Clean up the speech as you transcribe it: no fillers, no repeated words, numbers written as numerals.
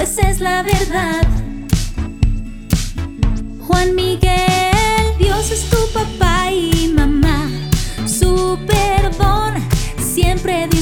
esa es la verdad. Juan Miguel, Dios es tu papá y mamá. Su perdón siempre